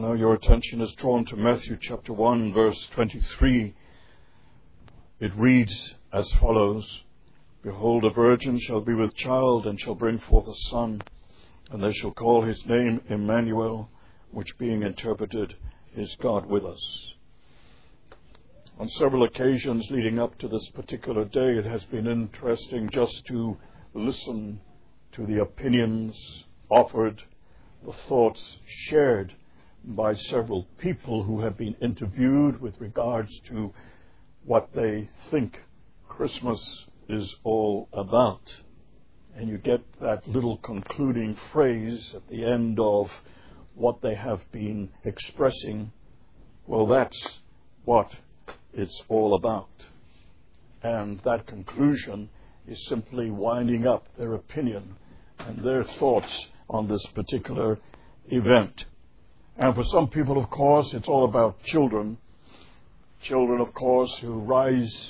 Now your attention is drawn to Matthew chapter 1, verse 23. It reads as follows: Behold, a virgin shall be with child, and shall bring forth a son, and they shall call his name Emmanuel, which being interpreted is God with us. On several occasions leading up to this particular day, it has been interesting just to listen to the opinions offered, the thoughts shared by several people who have been interviewed with regards to what they think Christmas is all about. And you get that little concluding phrase at the end of what they have been expressing. Well, that's what it's all about. And that conclusion is simply winding up their opinion and their thoughts on this particular event. And for some people, of course, it's all about children. Children, of course, who rise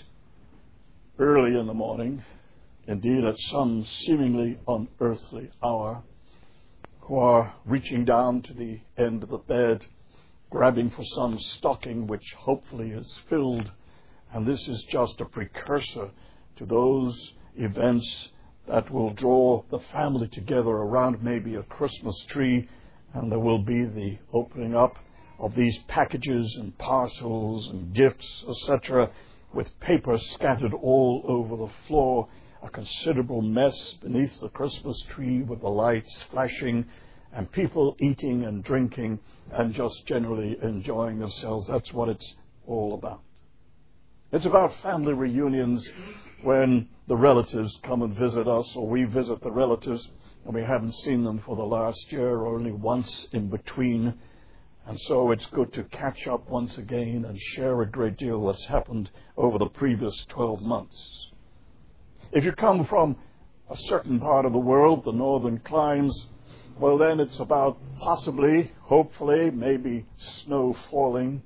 early in the morning, indeed at some seemingly unearthly hour, who are reaching down to the end of the bed, grabbing for some stocking which hopefully is filled. And this is just a precursor to those events that will draw the family together around maybe a Christmas tree, and there will be the opening up of these packages and parcels and gifts, etc., with paper scattered all over the floor, a considerable mess beneath the Christmas tree with the lights flashing, and people eating and drinking and just generally enjoying themselves. That's what it's all about. It's about family reunions when the relatives come and visit us, or we visit the relatives and we haven't seen them for the last year or only once in between. And so it's good to catch up once again and share a great deal that's happened over the previous 12 months. If you come from a certain part of the world, the northern climes, well, then it's about possibly, hopefully, maybe snow falling.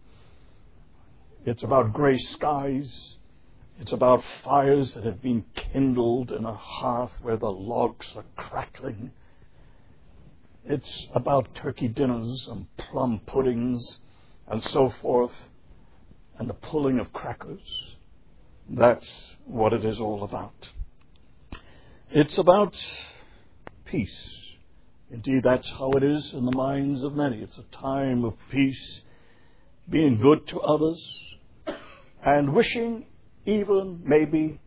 It's about gray skies. It's about fires that have been kindled in a hearth where the logs are crackling. It's about turkey dinners and plum puddings and so forth, and the pulling of crackers. That's what it is all about. It's about peace. Indeed, that's how it is in the minds of many. It's a time of peace, being good to others, and wishing maybe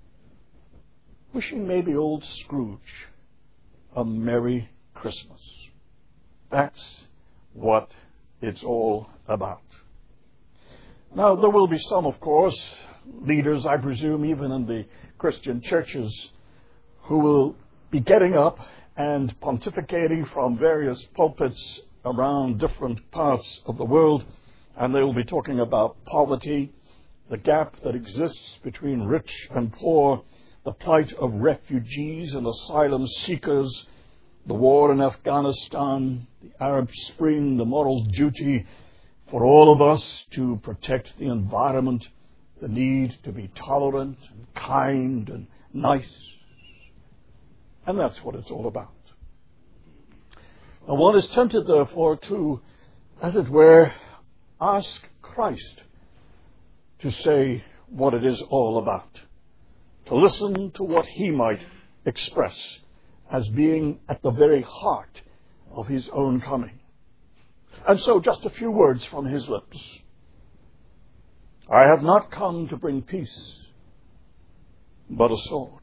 old Scrooge a Merry Christmas. That's what it's all about. Now, there will be some, of course, leaders, I presume, even in the Christian churches, who will be getting up and pontificating from various pulpits around different parts of the world, and they will be talking about poverty, the gap that exists between rich and poor, the plight of refugees and asylum seekers, the war in Afghanistan, the Arab Spring, the moral duty for all of us to protect the environment, the need to be tolerant and kind and nice. And that's what it's all about. Now one is tempted, therefore, to, as it were, ask Christ to say what it is all about, to listen to what he might express as being at the very heart of his own coming. And so just a few words from his lips. I have not come to bring peace, but a sword.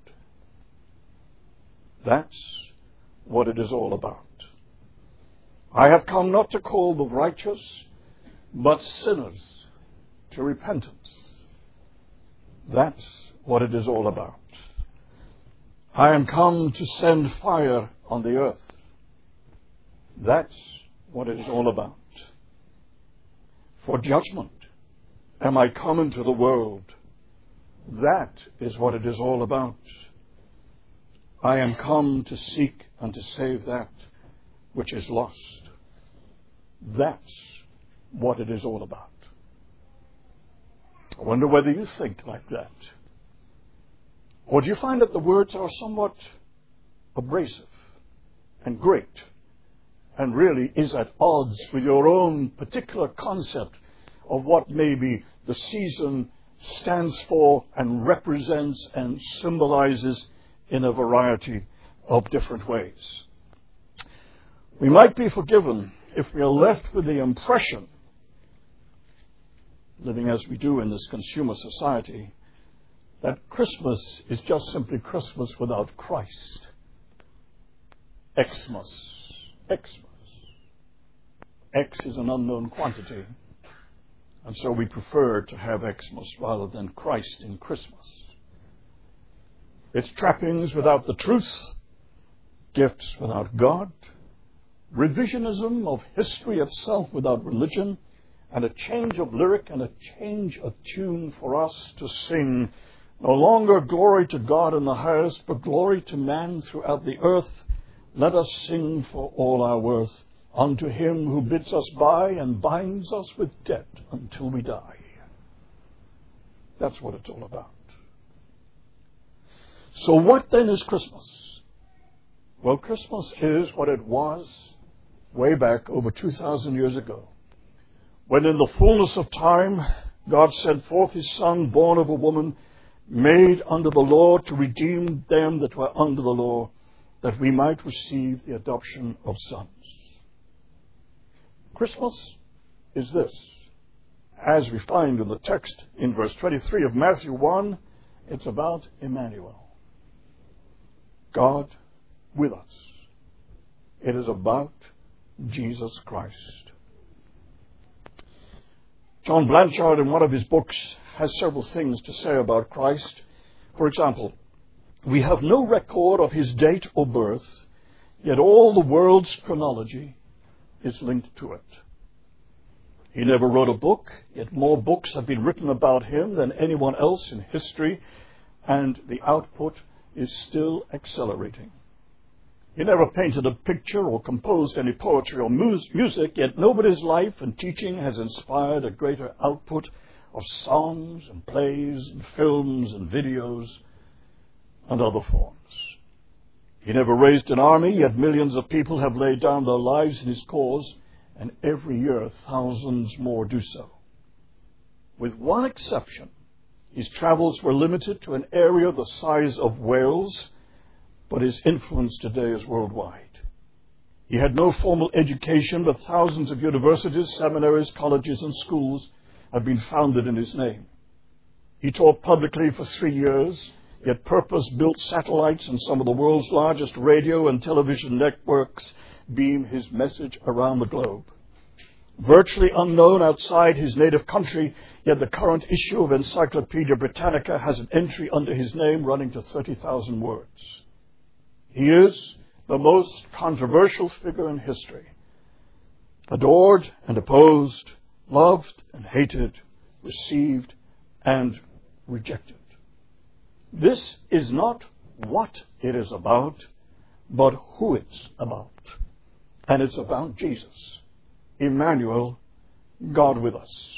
That's what it is all about. I have come not to call the righteous, but sinners to repentance. That's what it is all about. I am come to send fire on the earth. That's what it is all about. For judgment am I come into the world. That is what it is all about. I am come to seek and to save that which is lost. That's what it is all about. I wonder whether you think like that. Or do you find that the words are somewhat abrasive and great and really is at odds with your own particular concept of what maybe the season stands for and represents and symbolizes in a variety of different ways. We might be forgiven if we are left with the impression, living as we do in this consumer society, that Christmas is just simply Christmas without Christ. Xmas. Xmas. X is an unknown quantity. And so we prefer to have Xmas rather than Christ in Christmas. Its trappings without the truth, gifts without God, revisionism of history itself without religion, and a change of lyric and a change of tune for us to sing no longer glory to God in the highest, but glory to man throughout the earth. Let us sing for all our worth unto him who bids us buy and binds us with debt until we die. That's what it's all about. So what then is Christmas? Well, Christmas is what it was way back over 2,000 years ago, when in the fullness of time, God sent forth his Son, born of a woman, made under the law, to redeem them that were under the law, that we might receive the adoption of sons. Christmas is this. As we find in the text in verse 23 of Matthew 1, it's about Emmanuel, God with us. It is about Jesus Christ. John Blanchard, in one of his books, has several things to say about Christ. For example, we have no record of his date or birth, yet all the world's chronology is linked to it. He never wrote a book, yet more books have been written about him than anyone else in history, and the output is still accelerating. He never painted a picture or composed any poetry or music, yet nobody's life and teaching has inspired a greater output of songs and plays and films and videos and other forms. He never raised an army, yet millions of people have laid down their lives in his cause, and every year thousands more do so. With one exception, his travels were limited to an area the size of Wales, but his influence today is worldwide. He had no formal education, but thousands of universities, seminaries, colleges, and schools have been founded in his name. He taught publicly for 3 years, yet purpose-built satellites and some of the world's largest radio and television networks beam his message around the globe. Virtually unknown outside his native country, yet the current issue of Encyclopedia Britannica has an entry under his name running to 30,000 words. He is the most controversial figure in history. Adored and opposed, loved and hated, received and rejected. This is not what it is about, but who it's about. And it's about Jesus, Emmanuel, God with us.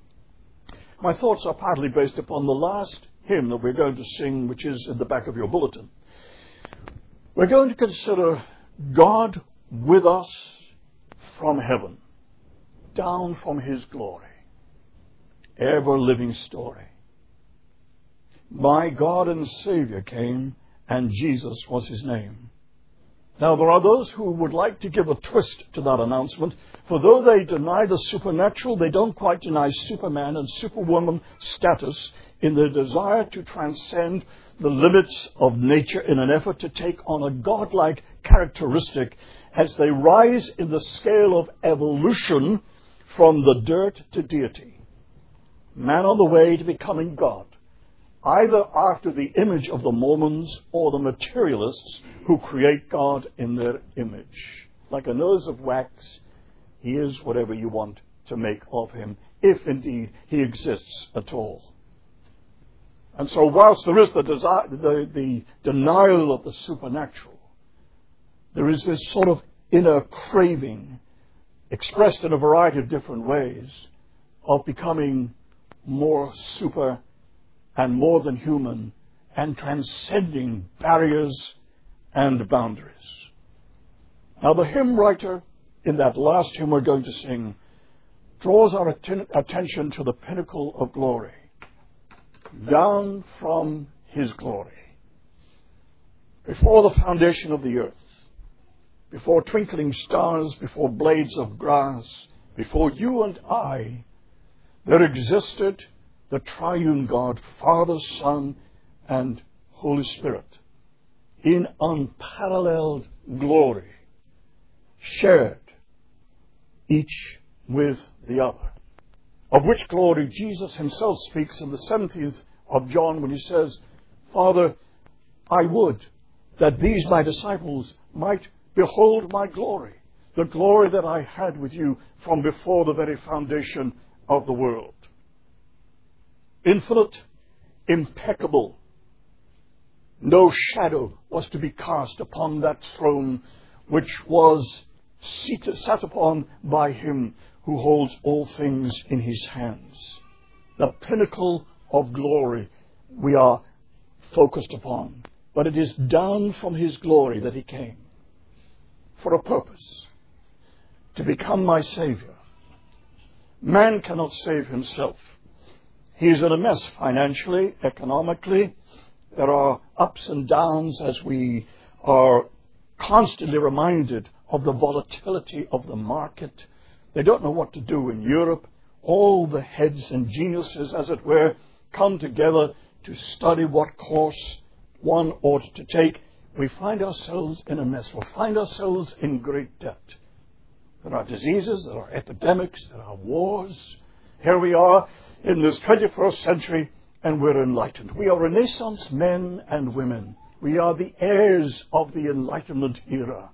My thoughts are partly based upon the last hymn that we're going to sing, which is in the back of your bulletin. We're going to consider God with us from heaven, down from his glory, ever-living story. My God and Savior came, and Jesus was his name. Now, there are those who would like to give a twist to that announcement, for though they deny the supernatural, they don't quite deny Superman and Superwoman status in their desire to transcend the limits of nature in an effort to take on a godlike characteristic as they rise in the scale of evolution from the dirt to deity. Man on the way to becoming God, either after the image of the Mormons or the materialists who create God in their image. Like a nose of wax, he is whatever you want to make of him, if indeed he exists at all. And so whilst there is the denial of the supernatural, there is this sort of inner craving, expressed in a variety of different ways, of becoming more super and more than human, and transcending barriers and boundaries. Now, the hymn writer in that last hymn we're going to sing draws our attention to the pinnacle of glory. Down from His glory. Before the foundation of the earth, before twinkling stars, before blades of grass, before you and I, there existed the triune God, Father, Son, and Holy Spirit, in unparalleled glory, shared each with the other. Of which glory Jesus Himself speaks in the 17th of John when He says, Father, I would that these my disciples might behold my glory, the glory that I had with you from before the very foundation of the world. Infinite, impeccable, no shadow was to be cast upon that throne which was sat upon by Him who holds all things in His hands. The pinnacle of glory we are focused upon. But it is down from His glory that He came for a purpose, to become my Savior. Man cannot save himself. He is in a mess financially, economically. There are ups and downs as we are constantly reminded of the volatility of the market. They don't know what to do in Europe. All the heads and geniuses, as it were, come together to study what course one ought to take. We find ourselves in a mess. We find ourselves in great debt. There are diseases, there are epidemics, there are wars. Here we are in this 21st century, and we're enlightened. We are Renaissance men and women. We are the heirs of the Enlightenment era.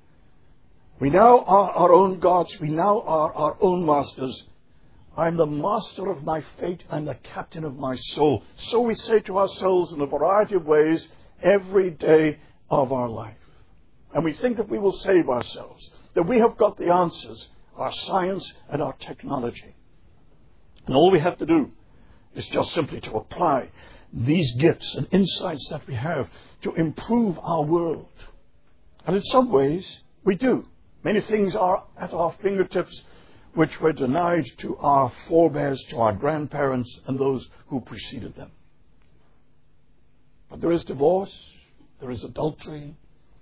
We now are our own gods. We now are our own masters. I'm the master of my fate. I'm the captain of my soul. So we say to ourselves in a variety of ways every day of our life. And we think that we will save ourselves, that we have got the answers, our science and our technology. And all we have to do is just simply to apply these gifts and insights that we have to improve our world. And in some ways, we do. Many things are at our fingertips which were denied to our forebears, to our grandparents, and those who preceded them. But there is divorce, there is adultery,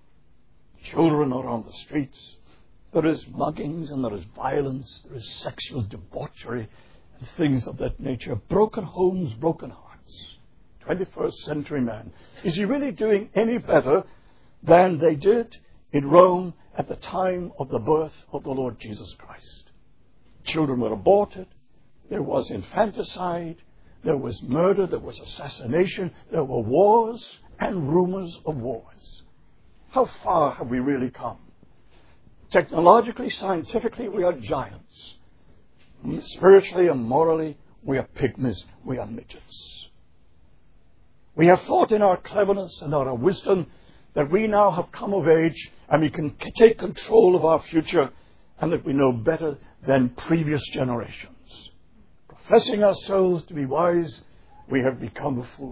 children are on the streets, there is muggings and there is violence, there is sexual debauchery, and things of that nature. Broken homes, broken hearts. 21st century man. Is he really doing any better than they did in Rome at the time of the birth of the Lord Jesus Christ? Children were aborted, there was infanticide, there was murder, there was assassination, there were wars and rumors of wars. How far have we really come? Technologically, scientifically, we are giants. Spiritually and morally, we are pygmies, we are midgets. We have thought in our cleverness and our wisdom that we now have come of age and we can take control of our future and that we know better than previous generations. Professing ourselves to be wise, we have become fools.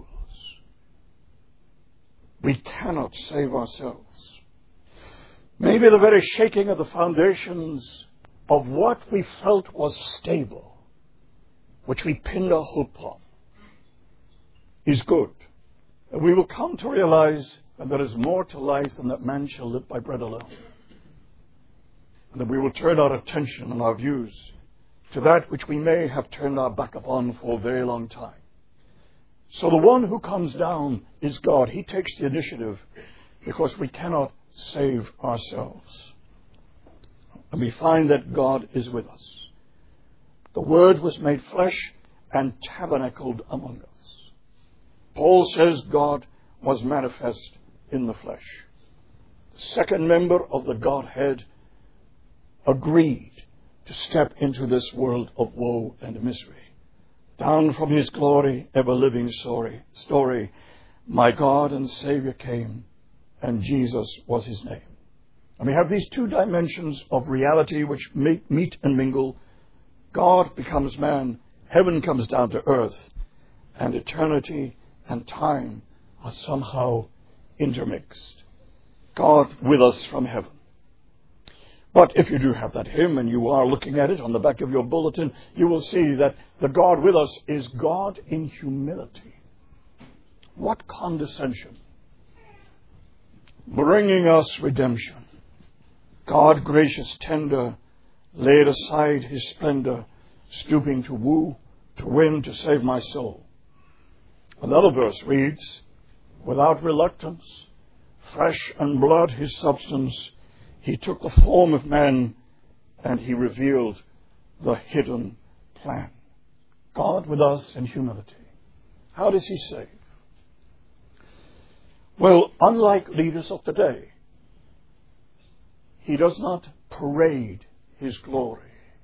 We cannot save ourselves. Maybe the very shaking of the foundations of what we felt was stable, which we pinned our hope on, is good. And we will come to realize that there is more to life than that man shall live by bread alone. And that we will turn our attention and our views to that which we may have turned our back upon for a very long time. So the one who comes down is God. He takes the initiative because we cannot save ourselves. And we find that God is with us. The Word was made flesh and tabernacled among us. Paul says God was manifest in the flesh. The second member of the Godhead agreed to step into this world of woe and misery. Down from His glory, ever-living story, my God and Savior came, and Jesus was His name. And we have these two dimensions of reality which meet and mingle. God becomes man, heaven comes down to earth, and eternity and time are somehow intermixed. God with us from heaven. But if you do have that hymn and you are looking at it on the back of your bulletin, you will see that the God with us is God in humility. What condescension! Bringing us redemption. God, gracious, tender, laid aside his splendor, stooping to woo, to win, to save my soul. Another verse reads, without reluctance, flesh and blood his substance, he took the form of man and he revealed the hidden plan. God with us in humility. How does he save? Well, unlike leaders of today, he does not parade his glory.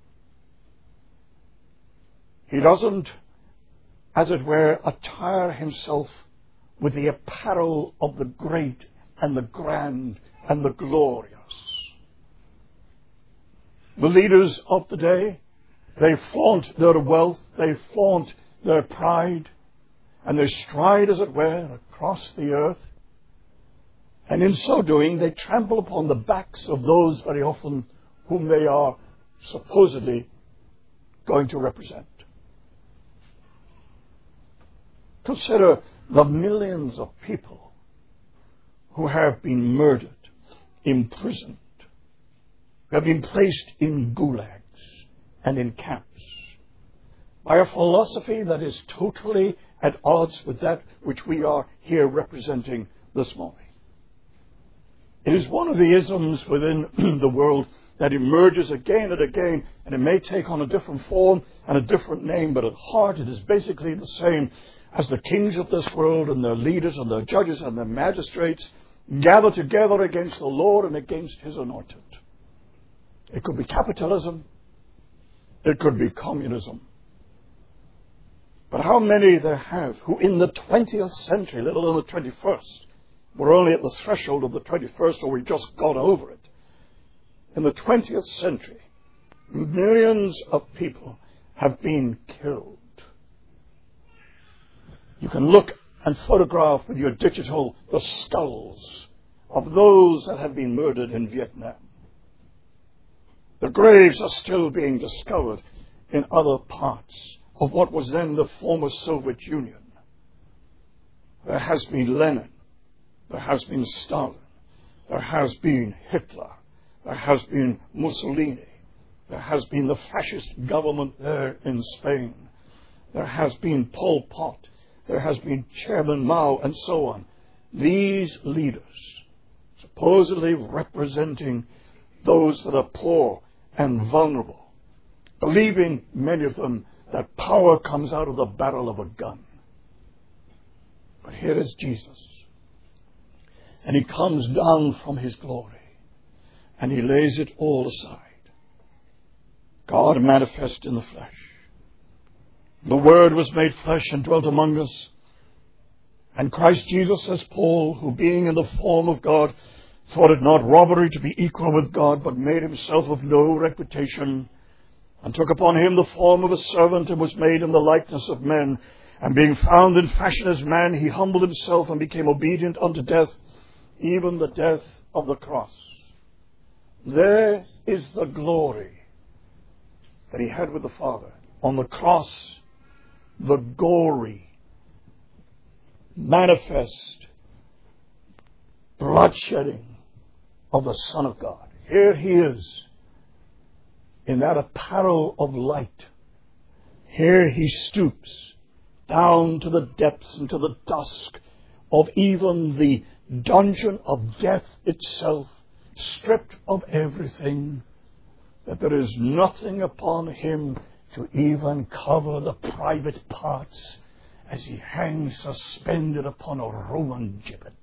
He doesn't, as it were, attire himself with the apparel of the great and the grand and the glorious. The leaders of the day, they flaunt their wealth, they flaunt their pride, and they stride, as it were, across the earth. And in so doing, they trample upon the backs of those very often whom they are supposedly going to represent. Consider the millions of people who have been murdered, imprisoned, who have been placed in gulags and in camps by a philosophy that is totally at odds with that which we are here representing this morning. It is one of the isms within the world that emerges again and again, and it may take on a different form and a different name, but at heart it is basically the same as the kings of this world and their leaders and their judges and their magistrates gather together against the Lord and against his anointed. It could be capitalism. It could be communism. But how many there have who in the 20th century, let alone the 21st, we're only at the threshold of the 21st, or we just got over it. In the 20th century, millions of people have been killed. You can look and photograph with your digital the skulls of those that have been murdered in Vietnam. The graves are still being discovered in other parts of what was then the former Soviet Union. There has been Lenin. There has been Stalin. There has been Hitler. There has been Mussolini. There has been the fascist government there in Spain. There has been Pol Pot. There has been Chairman Mao, and so on. These leaders, supposedly representing those that are poor and vulnerable, believing, many of them, that power comes out of the barrel of a gun. But here is Jesus. And he comes down from his glory, and he lays it all aside. God manifest in the flesh. The Word was made flesh and dwelt among us. And Christ Jesus, says Paul, who being in the form of God, thought it not robbery to be equal with God, but made himself of no reputation, and took upon him the form of a servant, and was made in the likeness of men. And being found in fashion as man, he humbled himself and became obedient unto death, even the death of the cross. There is the glory that he had with the Father. On the cross, the gory, manifest bloodshedding of the Son of God. Here he is in that apparel of light. Here he stoops down to the depths and to the dusk of even the dungeon of death itself, stripped of everything, that there is nothing upon him to even cover the private parts as he hangs suspended upon a Roman gibbet.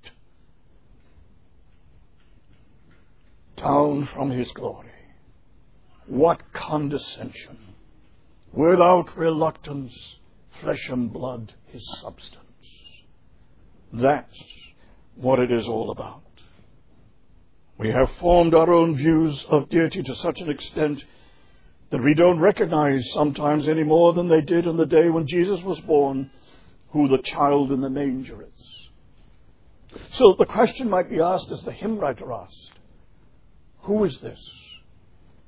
Down from his glory. What condescension! Without reluctance, flesh and blood, his substance. That's what it is all about. We have formed our own views of deity to such an extent that we don't recognize sometimes any more than they did in the day when Jesus was born, who the child in the manger is. So the question might be asked, as the hymn writer asked, who is this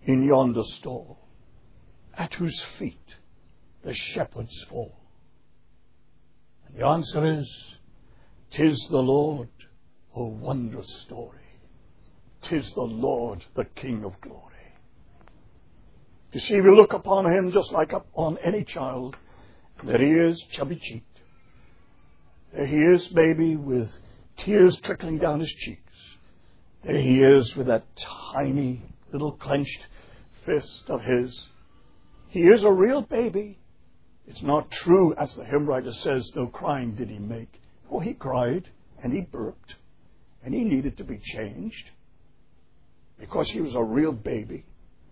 in yonder stall, at whose feet the shepherds fall? And the answer is, 'tis the Lord, a wondrous story. 'Tis the Lord, the King of glory. You see, we look upon him just like upon any child. There he is, chubby-cheeked. There he is, baby, with tears trickling down his cheeks. There he is with that tiny little clenched fist of his. He is a real baby. It's not true, as the hymn writer says, no crying did he make. Oh, he cried, and he burped, and he needed to be changed, because he was a real baby.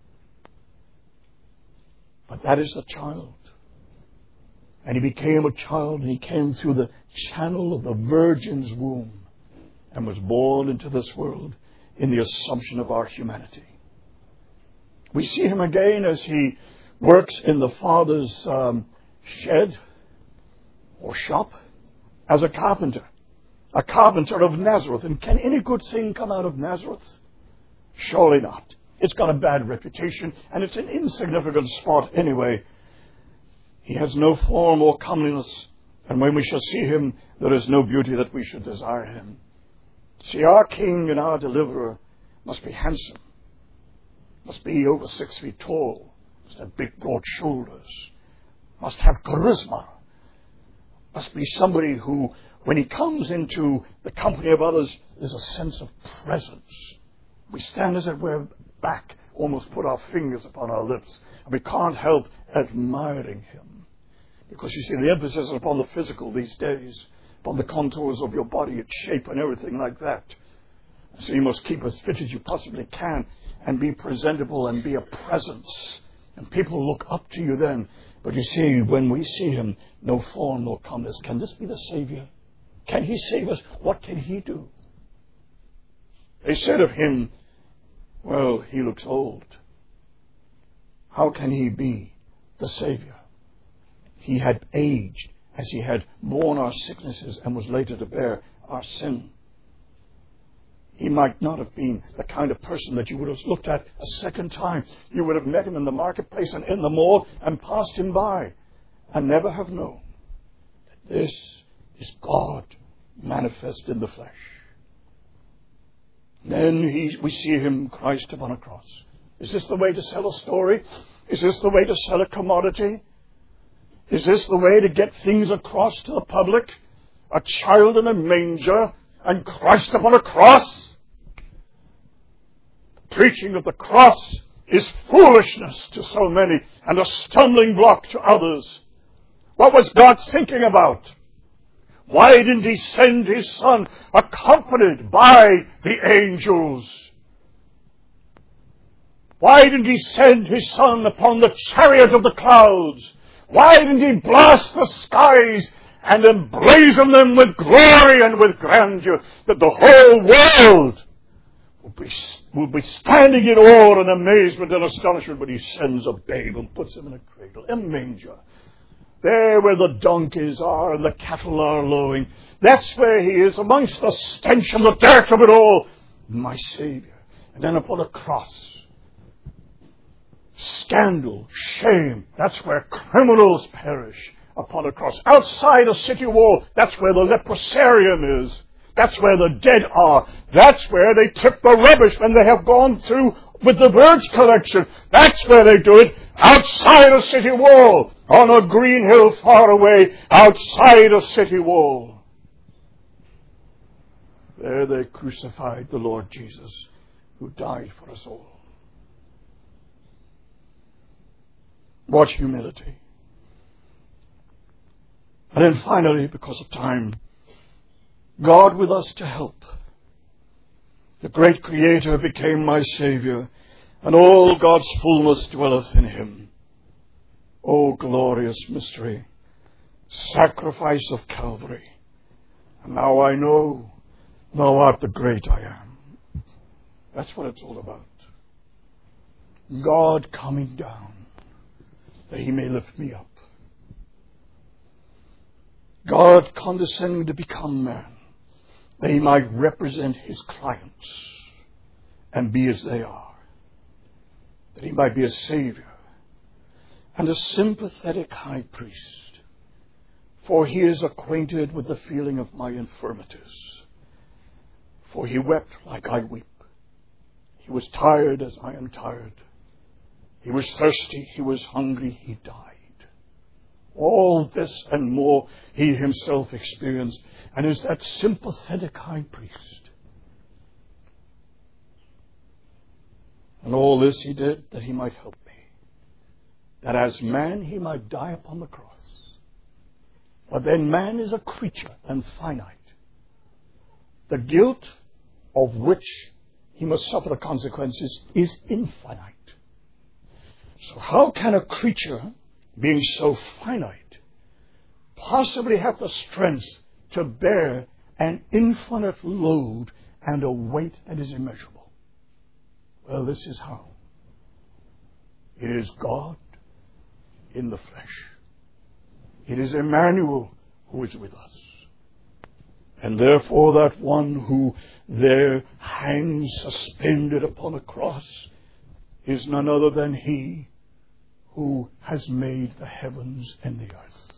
But that is the child. And he became a child, and he came through the channel of the Virgin's womb and was born into this world in the assumption of our humanity. We see him again as he works in the Father's shed or shop as a carpenter of Nazareth. And can any good thing come out of Nazareth? Surely not. It's got a bad reputation, and it's an insignificant spot anyway. He has no form or comeliness, and when we shall see him, there is no beauty that we should desire him. See, our King and our Deliverer must be handsome, must be over 6 feet tall, must have big, broad shoulders, must have charisma, must be somebody who, when he comes into the company of others, there's a sense of presence. We stand, as it were, back, almost put our fingers upon our lips, and we can't help admiring him. Because you see, the emphasis is upon the physical these days, upon the contours of your body, its shape and everything like that. So you must keep as fit as you possibly can and be presentable and be a presence. And people look up to you then. But you see, when we see him, no form nor comeliness. Can this be the Savior? Can he save us? What can he do? They said of him, well, he looks old. How can he be the Savior? He had aged as he had borne our sicknesses and was later to bear our sin. He might not have been the kind of person that you would have looked at a second time. You would have met him in the marketplace and in the mall and passed him by and never have known that this is God manifest in the flesh. Then we see him, Christ, upon a cross. Is this the way to sell a story? Is this the way to sell a commodity? Is this the way to get things across to the public? A child in a manger and Christ upon a cross? The preaching of the cross is foolishness to so many and a stumbling block to others. What was God thinking about? Why didn't he send his Son accompanied by the angels? Why didn't he send his Son upon the chariot of the clouds? Why didn't he blast the skies and emblazon them with glory and with grandeur, that the whole world will be standing in awe and amazement and astonishment when he sends a babe and puts him in a cradle, a manger? There where the donkeys are and the cattle are lowing, that's where he is, amongst the stench and the dirt of it all. My Savior. And then upon a cross, scandal, shame, that's where criminals perish, upon a cross. Outside a city wall, that's where the leprosarium is. That's where the dead are. That's where they tip the rubbish when they have gone through with the verge collection. That's where they do it. Outside a city wall. On a green hill far away. Outside a city wall. There they crucified the Lord Jesus, who died for us all. What humility. And then finally, because of time, God with us to help. The great Creator became my Savior, and all God's fullness dwelleth in him. O glorious mystery, sacrifice of Calvary. And now I know thou art the great I am. That's what it's all about. God coming down, that he may lift me up. God condescending to become man, that he might represent his clients and be as they are. that he might be a Savior and a sympathetic high priest, for he is acquainted with the feeling of my infirmities. For he wept like I weep. He was tired as I am tired. He was thirsty, he was hungry, he died. All this and more he himself experienced, and is that sympathetic high priest. And all this he did that he might help me, that as man he might die upon the cross. But then man is a creature and finite, the guilt of which he must suffer the consequences is infinite. So how can a creature, being so finite, possibly have the strength to bear an infinite load and a weight that is immeasurable? Well, this is how. It is God in the flesh. It is Emmanuel who is with us. And therefore that one who there hangs suspended upon a cross is none other than he who has made the heavens and the earth.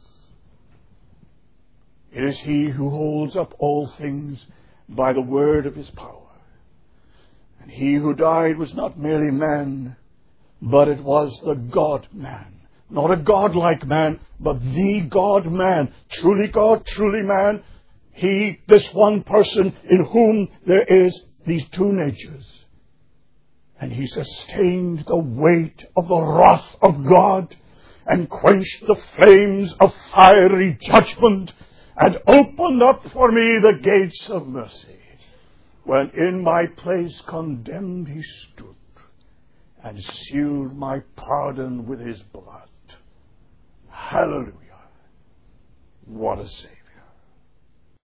It is he who holds up all things by the word of his power. And he who died was not merely man, but it was the God-man. Not a godlike man, but the God-man. Truly God, truly man. He, this one person in whom there is these two natures. And he sustained the weight of the wrath of God and quenched the flames of fiery judgment and opened up for me the gates of mercy. When in my place condemned he stood and sealed my pardon with his blood. Hallelujah. What a Savior.